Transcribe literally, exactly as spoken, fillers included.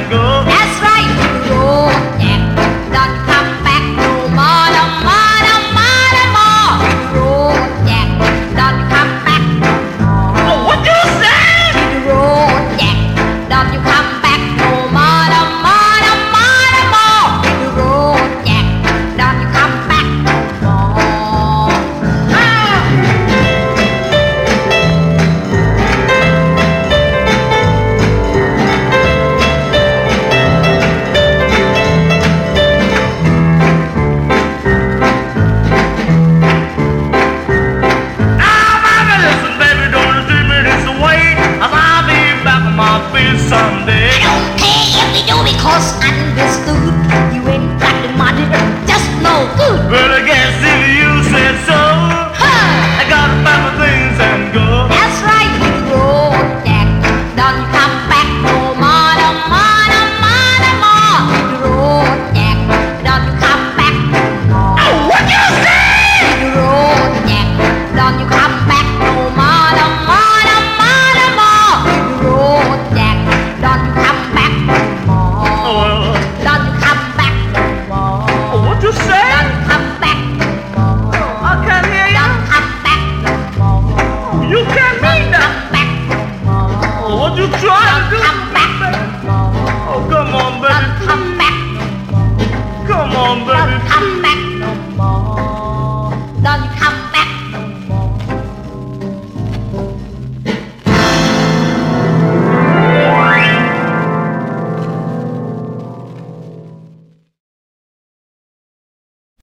and go. That's right, road Jack, don't come back no more, no more, no more, no more. Road Jack, don't come back no more. Oh, what you say? Road Jack, don't you come back no more, no more, no more, no more. Road Jack, don't you come back no more. Ah! Now, mama, listen, baby, don't treat me this way. I'll be back on my feet someday. I don't care if we do because understood. You ain't got the money, just no good. Well, I guess